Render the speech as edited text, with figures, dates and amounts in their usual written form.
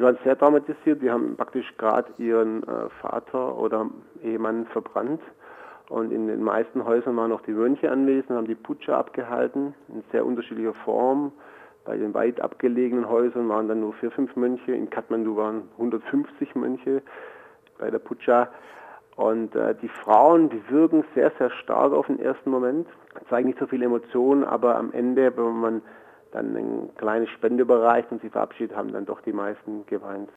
waren sehr traumatisiert. Die haben praktisch gerade ihren Vater oder Ehemann verbrannt. Und in den meisten Häusern waren noch die Mönche anwesend, haben die Putscher abgehalten, in sehr unterschiedlicher Form. Bei den weit abgelegenen Häusern waren dann nur 4, 5 Mönche. In Kathmandu waren 150 Mönche bei der Putscha. Und die Frauen, die wirken sehr, sehr stark auf den ersten Moment, zeigen nicht so viele Emotionen, aber am Ende, wenn man dann eine kleine Spende überreicht und sie verabschiedet, haben dann doch die meisten geweint.